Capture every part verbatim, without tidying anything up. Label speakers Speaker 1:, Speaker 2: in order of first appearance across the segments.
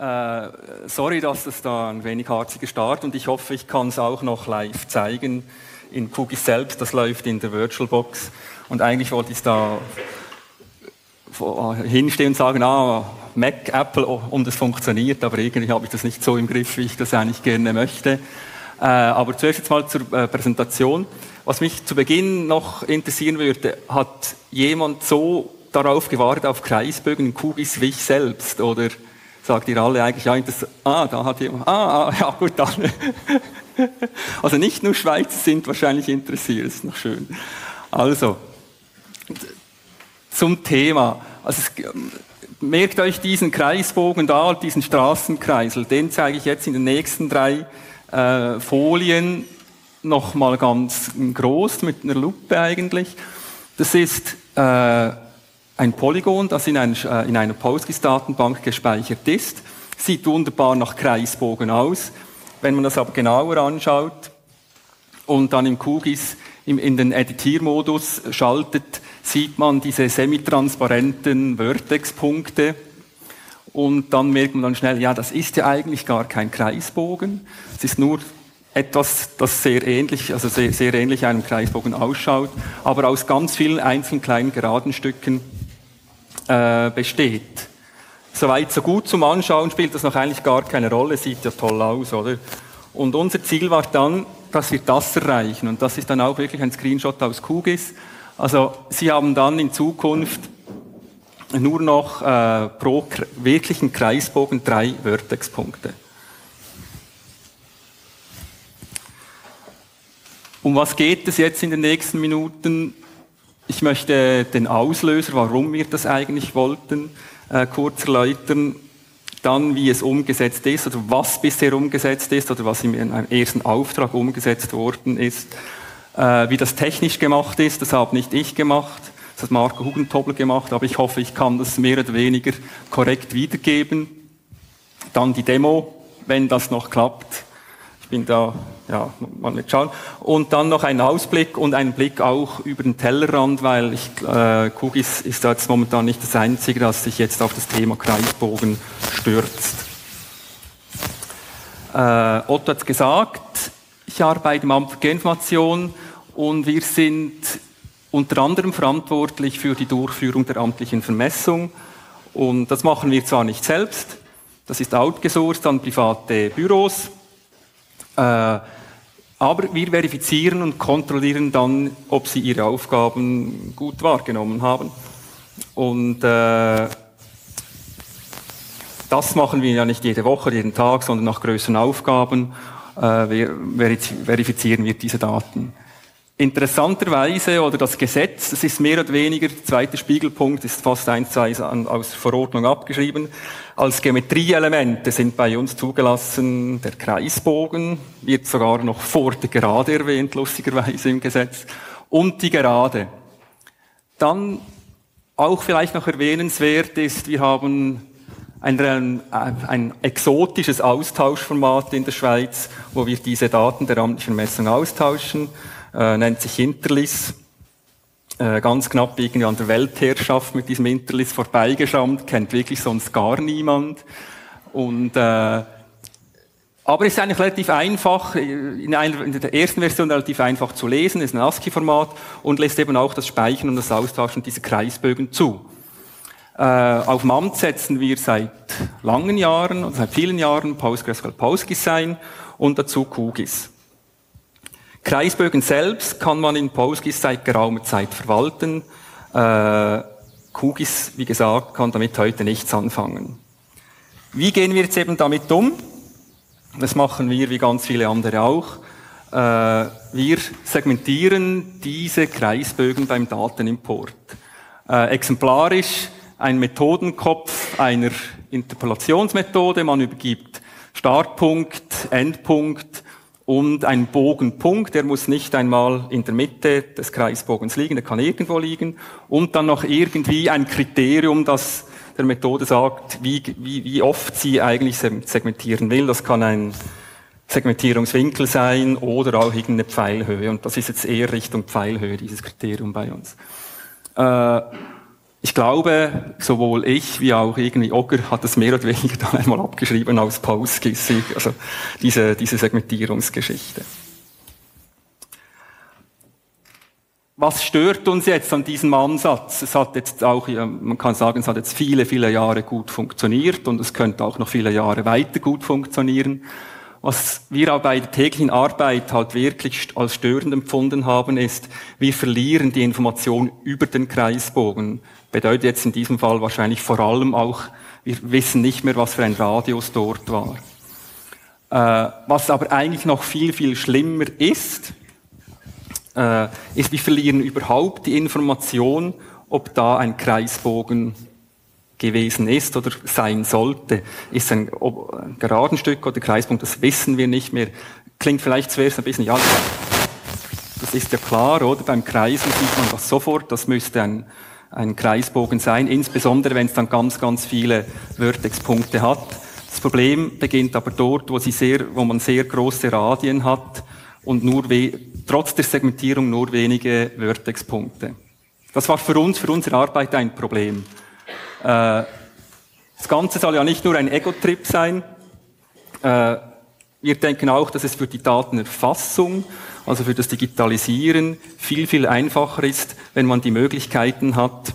Speaker 1: Äh, sorry, dass das da ein wenig harziger Start und ich hoffe, ich kann es auch noch live zeigen in QGIS selbst. Das läuft in der VirtualBox und eigentlich wollte ich da hinstehen und sagen, ah, Mac, Apple, und es funktioniert, aber irgendwie habe ich das nicht so im Griff, wie ich das eigentlich gerne möchte. Äh, aber zuerst jetzt mal zur äh, Präsentation. Was mich zu Beginn noch interessieren würde, hat jemand so darauf gewartet, auf Kreisbögen in QGIS wie ich selbst? Oder sagt ihr alle eigentlich, ja, das, ah, da hat jemand, ah, ah ja gut, dann. Also nicht nur Schweizer sind wahrscheinlich interessiert, ist noch schön. Also, zum Thema. Also es, merkt euch diesen Kreisbogen da, diesen Straßenkreisel, den zeige ich jetzt in den nächsten drei äh, Folien nochmal ganz groß, mit einer Lupe eigentlich. Das ist äh, ein Polygon, das in, ein, äh, in einer PostGIS-Datenbank gespeichert ist. Sieht wunderbar nach Kreisbogen aus. Wenn man das aber genauer anschaut und dann im QGIS im, in den Editiermodus schaltet, sieht man diese semitransparenten Vertex-Punkte. Und dann merkt man dann schnell, ja, das ist ja eigentlich gar kein Kreisbogen. Es ist nur etwas, das sehr ähnlich, also sehr, sehr ähnlich einem Kreisbogen ausschaut, aber aus ganz vielen einzelnen kleinen geraden Stücken äh, besteht. Soweit so gut zum Anschauen, spielt das noch eigentlich gar keine Rolle, sieht ja toll aus, oder? Und unser Ziel war dann, dass wir das erreichen. Und das ist dann auch wirklich ein Screenshot aus QGIS. Also Sie haben dann in Zukunft nur noch äh, pro wirklichen Kreisbogen drei Vertex-Punkte. Um was geht es jetzt in den nächsten Minuten? Ich möchte den Auslöser, warum wir das eigentlich wollten, äh, kurz erläutern. Dann, wie es umgesetzt ist, oder was bisher umgesetzt ist, oder was in einem ersten Auftrag umgesetzt worden ist. Äh, wie das technisch gemacht ist, das habe nicht ich gemacht, das hat Marco Hugentobler gemacht, aber ich hoffe, ich kann das mehr oder weniger korrekt wiedergeben. Dann die Demo, wenn das noch klappt. Ich bin da, ja, mal nicht schauen. Und dann noch ein Ausblick und ein Blick auch über den Tellerrand, weil ich, äh, QGIS ist da jetzt momentan nicht das Einzige, das sich jetzt auf das Thema Kreisbogen stürzt. Äh, Otto hat es gesagt, ich arbeite im Amt für Geoinformation und wir sind unter anderem verantwortlich für die Durchführung der amtlichen Vermessung. Und das machen wir zwar nicht selbst, das ist outgesourced an private Büros, äh, aber wir verifizieren und kontrollieren dann, ob sie ihre Aufgaben gut wahrgenommen haben. Und äh, das machen wir ja nicht jede Woche, jeden Tag, sondern nach größeren Aufgaben äh, verifizieren wir diese Daten. Interessanterweise, oder das Gesetz, das ist mehr oder weniger, der zweite Spiegelpunkt ist fast eins zu eins aus Verordnung abgeschrieben. Als Geometrieelemente sind bei uns zugelassen der Kreisbogen, wird sogar noch vor der Gerade erwähnt, lustigerweise im Gesetz, und die Gerade. Dann auch vielleicht noch erwähnenswert ist, wir haben ein, ein, ein exotisches Austauschformat in der Schweiz, wo wir diese Daten der amtlichen Messung austauschen. Äh, nennt sich Interlis, äh, ganz knapp irgendwie an der Weltherrschaft mit diesem Interlis vorbeigeschrammt, kennt wirklich sonst gar niemand. Und, äh, aber es ist eigentlich relativ einfach, in, einer, in der ersten Version relativ einfach zu lesen, ist ein ASCII-Format und lässt eben auch das Speichern und das Austauschen dieser Kreisbögen zu. Äh, auf dem Amt setzen wir seit langen Jahren, also seit vielen Jahren PostgreSQL PostGIS ein und dazu QGIS. Kreisbögen selbst kann man in PostGIS seit geraumer Zeit verwalten. Äh, QGIS, wie gesagt, kann damit heute nichts anfangen. Wie gehen wir jetzt eben damit um? Das machen wir wie ganz viele andere auch. Äh, wir segmentieren diese Kreisbögen beim Datenimport. Äh, exemplarisch ein Methodenkopf einer Interpolationsmethode. Man übergibt Startpunkt, Endpunkt, und ein Bogenpunkt, der muss nicht einmal in der Mitte des Kreisbogens liegen, der kann irgendwo liegen. Und dann noch irgendwie ein Kriterium, das der Methode sagt, wie, wie, wie oft sie eigentlich segmentieren will. Das kann ein Segmentierungswinkel sein oder auch irgendeine Pfeilhöhe. Und das ist jetzt eher Richtung Pfeilhöhe, dieses Kriterium bei uns. Äh, Ich glaube, sowohl ich wie auch irgendwie Ogger hat es mehr oder weniger dann einmal abgeschrieben aus PostGIS, also diese, diese Segmentierungsgeschichte. Was stört uns jetzt an diesem Ansatz? Es hat jetzt auch, man kann sagen, es hat jetzt viele, viele Jahre gut funktioniert und es könnte auch noch viele Jahre weiter gut funktionieren. Was wir auch bei der täglichen Arbeit halt wirklich als störend empfunden haben, ist, wir verlieren die Information über den Kreisbogen. Bedeutet jetzt in diesem Fall wahrscheinlich vor allem auch, wir wissen nicht mehr, was für ein Radius dort war. Äh, was aber eigentlich noch viel, viel schlimmer ist, äh, ist, wir verlieren überhaupt die Information, ob da ein Kreisbogen gewesen ist oder sein sollte. Ist ein, ob ein Geradenstück oder Kreispunkt, das wissen wir nicht mehr. Klingt vielleicht zuerst ein bisschen, ja, das ist ja klar, oder? Beim Kreisen sieht man das sofort, das müsste ein, ein Kreisbogen sein, insbesondere wenn es dann ganz, ganz viele Vertexpunkte hat. Das Problem beginnt aber dort, wo, sie sehr, wo man sehr große Radien hat und nur we- trotz der Segmentierung nur wenige Vertexpunkte. Das war für uns, für unsere Arbeit ein Problem. Das Ganze soll ja nicht nur ein Ego-Trip sein. Wir denken auch, dass es für die Datenerfassung, also für das Digitalisieren, viel, viel einfacher ist, wenn man die Möglichkeiten hat,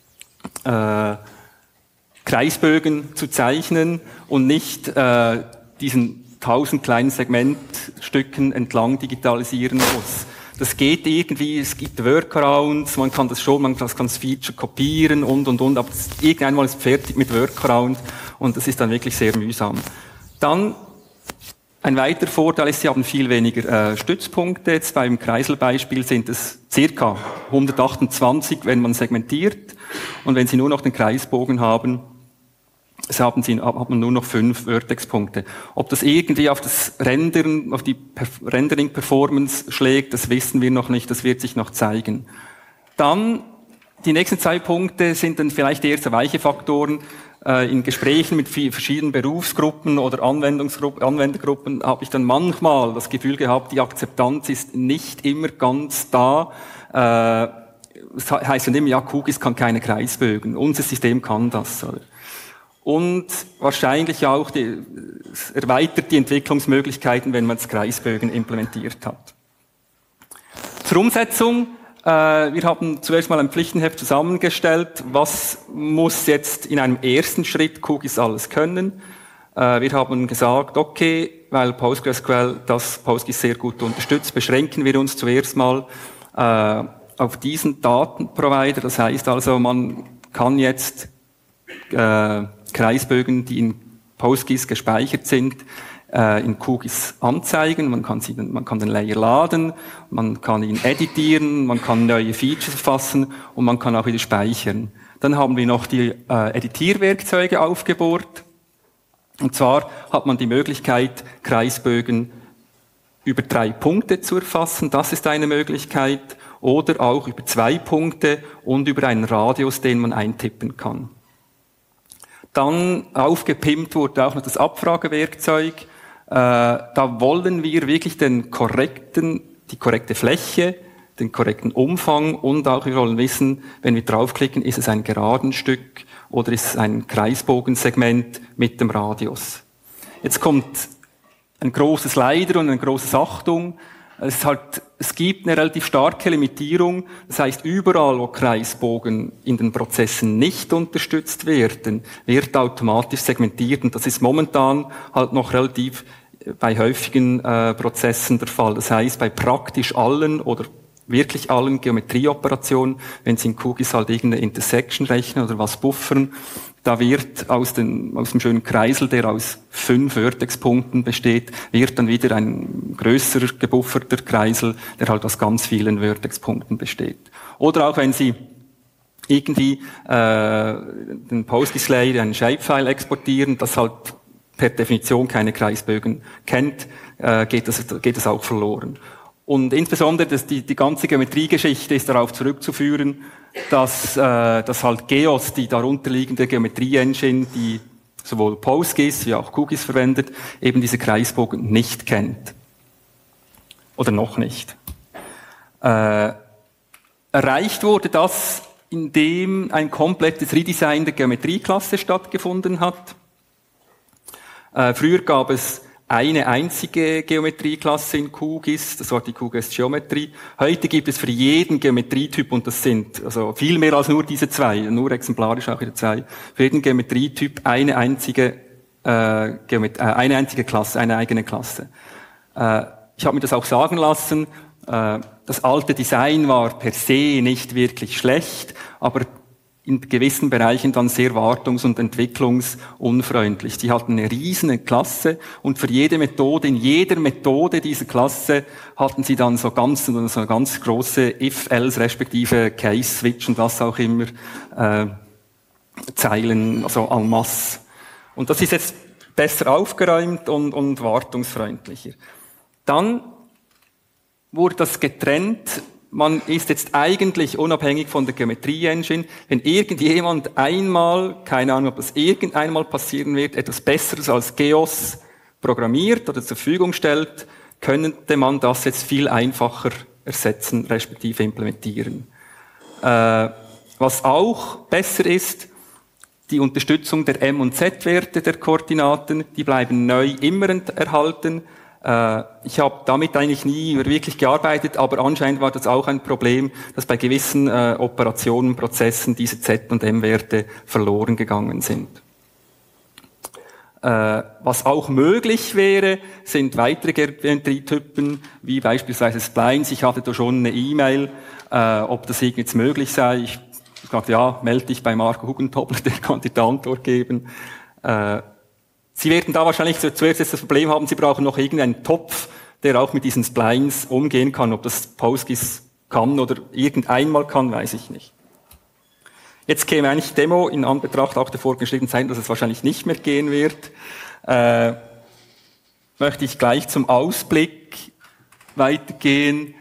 Speaker 1: Kreisbögen zu zeichnen und nicht diesen tausend kleinen Segmentstücken entlang digitalisieren muss. Das geht irgendwie, es gibt Workarounds, man kann das schon, man kann das Feature kopieren und, und, und, aber das, irgendwann ist es fertig mit Workaround und das ist dann wirklich sehr mühsam. Dann, ein weiterer Vorteil ist, Sie haben viel weniger äh, Stützpunkte. Jetzt beim Kreiselbeispiel sind es circa hundertachtundzwanzig, wenn man segmentiert. Und wenn Sie nur noch den Kreisbogen haben, so haben Sie, hat man nur noch fünf Vertexpunkte. Ob das irgendwie auf das Rendern, auf die Perf- Rendering-Performance schlägt, das wissen wir noch nicht, das wird sich noch zeigen. Dann, die nächsten zwei Punkte sind dann vielleicht eher so weiche Faktoren. Äh, in Gesprächen mit verschiedenen Berufsgruppen oder Anwendungsgruppen, Anwendergruppen habe ich dann manchmal das Gefühl gehabt, die Akzeptanz ist nicht immer ganz da. Äh, das heißt dann immer, ja, QGIS kann keine Kreisbögen. Unser System kann das, oder? Und wahrscheinlich auch die, es erweitert die Entwicklungsmöglichkeiten, wenn man das Kreisbögen implementiert hat. Zur Umsetzung. Äh, wir haben zuerst mal ein Pflichtenheft zusammengestellt. Was muss jetzt in einem ersten Schritt QGIS alles können? Äh, wir haben gesagt, okay, weil PostgreSQL das PostGIS sehr gut unterstützt, beschränken wir uns zuerst mal äh, auf diesen Datenprovider. Das heißt also, man kann jetzt äh, Kreisbögen, die in PostGIS gespeichert sind, äh, in QGIS anzeigen. Man kann, sie, man kann den Layer laden, man kann ihn editieren, man kann neue Features erfassen und man kann auch wieder speichern. Dann haben wir noch die äh, Editierwerkzeuge aufgebohrt. Und zwar hat man die Möglichkeit, Kreisbögen über drei Punkte zu erfassen. Das ist eine Möglichkeit. Oder auch über zwei Punkte und über einen Radius, den man eintippen kann. Dann aufgepimpt wurde auch noch das Abfragewerkzeug. Äh, da wollen wir wirklich den korrekten, die korrekte Fläche, den korrekten Umfang und auch wir wollen wissen, wenn wir draufklicken, ist es ein geraden Stück oder ist es ein Kreisbogensegment mit dem Radius. Jetzt kommt ein großes Leider und eine große Achtung. Es, ist halt, es gibt eine relativ starke Limitierung. Das heißt, überall, wo Kreisbogen in den Prozessen nicht unterstützt werden, wird automatisch segmentiert. Und das ist momentan halt noch relativ bei häufigen äh, Prozessen der Fall. Das heißt, bei praktisch allen oder wirklich allen Geometrieoperationen, wenn Sie in QGIS halt irgendeine Intersection rechnen oder was buffern, da wird aus, den, aus dem schönen Kreisel, der aus fünf Vertexpunkten besteht, wird dann wieder ein größerer gebufferter Kreisel, der halt aus ganz vielen Vertexpunkten besteht. Oder auch wenn Sie irgendwie äh, den PostGIS-Layer, einen Shapefile exportieren, das halt per Definition keine Kreisbögen kennt, äh, geht das, geht das auch verloren. Und insbesondere dass die, die ganze Geometriegeschichte ist darauf zurückzuführen, dass, äh, dass halt GEOS, die darunterliegende Geometrie-Engine, die sowohl PostGIS wie auch QGIS verwendet, eben diese Kreisbogen nicht kennt. Oder noch nicht. Äh, erreicht wurde das in dem ein komplettes Redesign der Geometrieklasse stattgefunden hat. Äh, früher gab es eine einzige Geometrieklasse in QGIS, das war die QGIS Geometry. Heute gibt es für jeden Geometrietyp, und das sind also viel mehr als nur diese zwei, nur exemplarisch auch wieder zwei, für jeden Geometrietyp eine einzige, äh, Geomet- äh, eine einzige Klasse, eine eigene Klasse. Äh, ich habe mir das auch sagen lassen, äh, das alte Design war per se nicht wirklich schlecht, aber in gewissen Bereichen dann sehr wartungs- und entwicklungsunfreundlich. Die hatten eine riesige Klasse und für jede Methode, in jeder Methode dieser Klasse hatten sie dann so ganz, so ganz große If-Else respektive Case-Switch und was auch immer, äh, Zeilen, also en masse. Und das ist jetzt besser aufgeräumt und, und wartungsfreundlicher. Dann wurde das getrennt. Man ist jetzt eigentlich unabhängig von der Geometrie-Engine. Wenn irgendjemand einmal, keine Ahnung, ob das irgendeinmal passieren wird, etwas Besseres als GEOS programmiert oder zur Verfügung stellt, könnte man das jetzt viel einfacher ersetzen, respektive implementieren. Äh, was auch besser ist, die Unterstützung der M- und Z-Werte der Koordinaten, die bleiben neu immer erhalten. Ich habe damit eigentlich nie wirklich gearbeitet, aber anscheinend war das auch ein Problem, dass bei gewissen äh, Operationen, Prozessen diese Z- und M-Werte verloren gegangen sind. Äh, was auch möglich wäre, sind weitere Geometrietypen, wie beispielsweise Splines. Ich hatte da schon eine E-Mail, äh, ob das jetzt möglich sei. Ich sagte, ja, melde dich bei Marco Hugentobler, der kann dir die Antwort geben. Äh, Sie werden da wahrscheinlich zuerst das Problem haben, Sie brauchen noch irgendeinen Topf, der auch mit diesen Splines umgehen kann. Ob das PostGIS kann oder irgendeinmal kann, weiß ich nicht. Jetzt käme eigentlich die Demo in Anbetracht auch der vorgeschriebenen Zeit, dass es wahrscheinlich nicht mehr gehen wird. Äh, möchte ich gleich zum Ausblick weitergehen.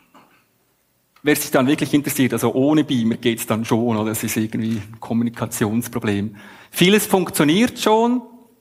Speaker 1: Wer sich dann wirklich interessiert, also ohne Beamer geht es dann schon, oder es ist irgendwie ein Kommunikationsproblem. Vieles funktioniert schon.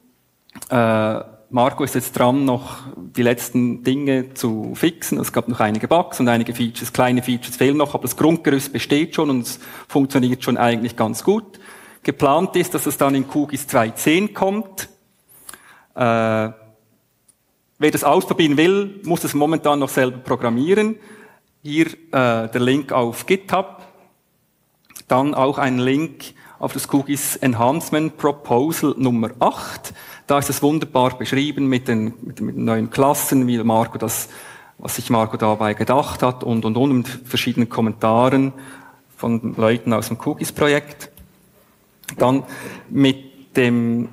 Speaker 1: Äh, Marco ist jetzt dran, noch die letzten Dinge zu fixen. Es gab noch einige Bugs und einige Features, kleine Features fehlen noch, aber das Grundgerüst besteht schon und es funktioniert schon eigentlich ganz gut. Geplant ist, dass es dann in QGIS zwei Punkt zehn kommt. Äh, wer das ausprobieren will, muss es momentan noch selber programmieren. Hier äh, der Link auf GitHub. Dann auch ein Link auf das QGIS Enhancement Proposal Nummer acht. Da ist es wunderbar beschrieben mit den, mit den, mit den neuen Klassen, wie Marco das, was sich Marco dabei gedacht hat und, und, und mit verschiedenen Kommentaren von Leuten aus dem QGIS-Projekt. Dann mit dem,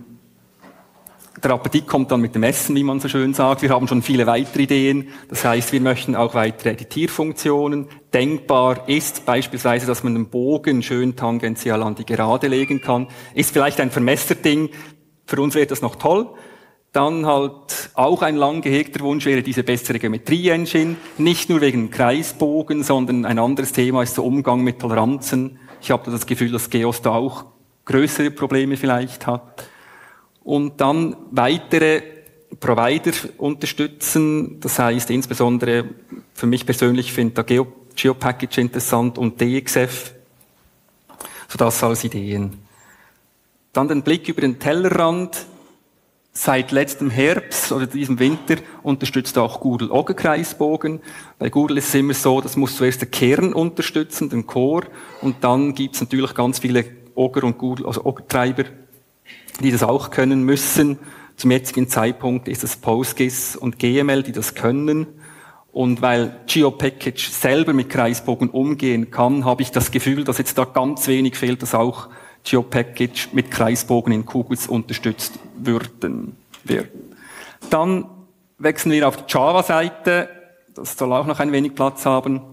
Speaker 1: der Appetit kommt dann mit dem Essen, wie man so schön sagt. Wir haben schon viele weitere Ideen. Das heißt, wir möchten auch weitere Editierfunktionen. Denkbar ist beispielsweise, dass man den Bogen schön tangential an die Gerade legen kann. Ist vielleicht ein Vermesserding. Für uns wäre das noch toll. Dann halt auch ein lang gehegter Wunsch wäre diese bessere Geometrie-Engine. Nicht nur wegen Kreisbogen, sondern ein anderes Thema ist der Umgang mit Toleranzen. Ich habe das Gefühl, dass GEOS da auch größere Probleme vielleicht hat. Und dann weitere Provider unterstützen. Das heißt insbesondere, für mich persönlich finde da Geo, GeoPackage interessant und D X F. So das als Ideen. Dann den Blick über den Tellerrand. Seit letztem Herbst oder diesem Winter unterstützt auch Google Ogre-Kreisbogen. Bei Google ist es immer so, das muss zuerst der Kern unterstützen, den Core, und dann gibt es natürlich ganz viele Ogre und Google, also Ogre-Treiber, die das auch können müssen. Zum jetzigen Zeitpunkt ist es PostGIS und G M L, die das können. Und weil GeoPackage selber mit Kreisbogen umgehen kann, habe ich das Gefühl, dass jetzt da ganz wenig fehlt, dass auch GeoPackage mit Kreisbogen in QGIS unterstützt würden, werden. Dann wechseln wir auf die Java-Seite. Das soll auch noch ein wenig Platz haben.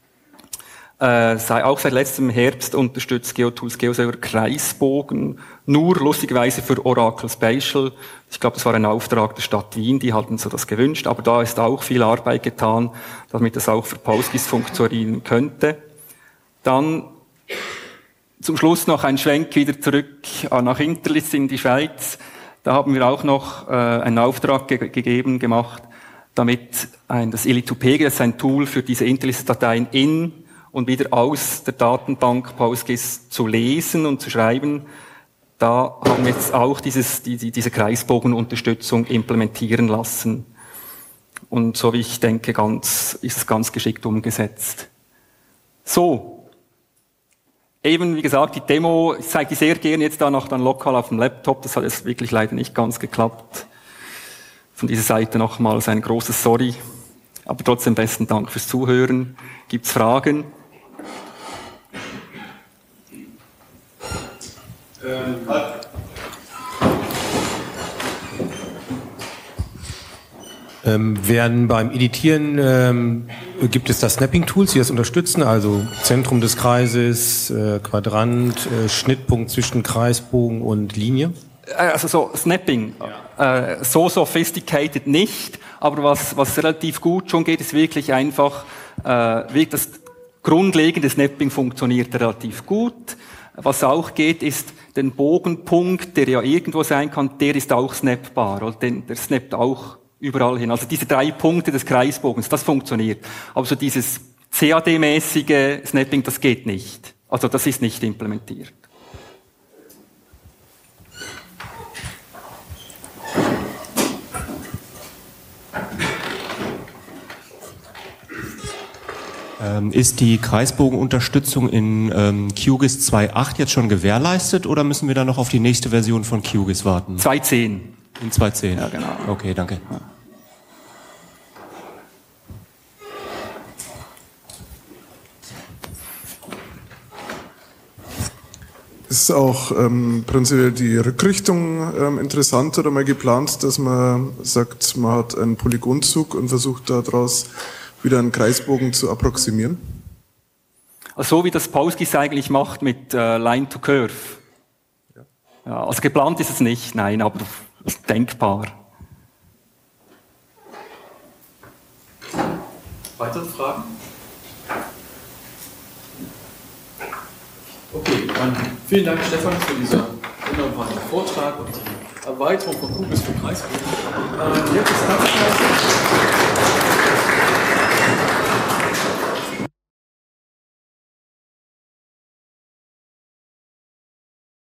Speaker 1: Äh, sei auch seit letztem Herbst unterstützt GeoTools GeoServer Kreisbogen. Nur lustigerweise für Oracle Spatial. Ich glaube, das war ein Auftrag der Stadt Wien, die hatten so das gewünscht. Aber da ist auch viel Arbeit getan, damit das auch für PostGIS funktionieren könnte. Dann zum Schluss noch ein Schwenk wieder zurück nach Interlitz in die Schweiz. Da haben wir auch noch äh, einen Auftrag ge- gegeben, gemacht, damit ein, das Elitopega, das ist ein Tool für diese Interlitz-Dateien in und wieder aus der Datenbank PausGIS zu lesen und zu schreiben. Da haben wir jetzt auch dieses, die, die, diese Kreisbogenunterstützung implementieren lassen. Und so wie ich denke, ganz, ist es ganz geschickt umgesetzt. So. Eben, wie gesagt, die Demo, ich zeige die sehr gerne jetzt da noch dann lokal auf dem Laptop. Das hat jetzt wirklich leider nicht ganz geklappt. Von dieser Seite nochmals ein großes Sorry. Aber trotzdem besten Dank fürs Zuhören. Gibt's Fragen?
Speaker 2: Ähm, ähm, werden beim Editieren, ähm, gibt es da Snapping-Tools, die das unterstützen? Also Zentrum des Kreises, äh, Quadrant, äh, Schnittpunkt zwischen Kreisbogen und Linie?
Speaker 1: Also so Snapping, ja. äh, so sophisticated nicht, aber was, was relativ gut schon geht, ist wirklich einfach, äh, wirklich das grundlegende Snapping funktioniert relativ gut. Was auch geht, ist den Bogenpunkt, der ja irgendwo sein kann, der ist auch snappbar, oder den, der snappt auch überall hin. Also diese drei Punkte des Kreisbogens, das funktioniert. Aber so dieses C A D-mäßige Snapping, das geht nicht. Also das ist nicht implementiert.
Speaker 3: Ähm, ist die Kreisbogenunterstützung in ähm, QGIS zwei Punkt acht jetzt schon gewährleistet oder müssen wir dann noch auf die nächste Version von QGIS warten?
Speaker 1: zwei Punkt zehn.
Speaker 3: In zwei Punkt zehn?
Speaker 1: Ja, genau.
Speaker 3: Okay, danke. Ja.
Speaker 4: Ist auch ähm, prinzipiell die Rückrichtung ähm, interessant oder mal geplant, dass man sagt, man hat einen Polygonzug und versucht daraus wieder einen Kreisbogen zu approximieren?
Speaker 1: Also so wie das PausGIS eigentlich macht mit äh, Line to Curve. Ja. Ja, also geplant ist es nicht, nein, aber es ist denkbar.
Speaker 5: Weitere Fragen? Okay, dann vielen Dank, Stefan, für diesen wunderbaren Vortrag und die Erweiterung von QGIS für Kreisbogen. Äh, jetzt ist Tanzpause.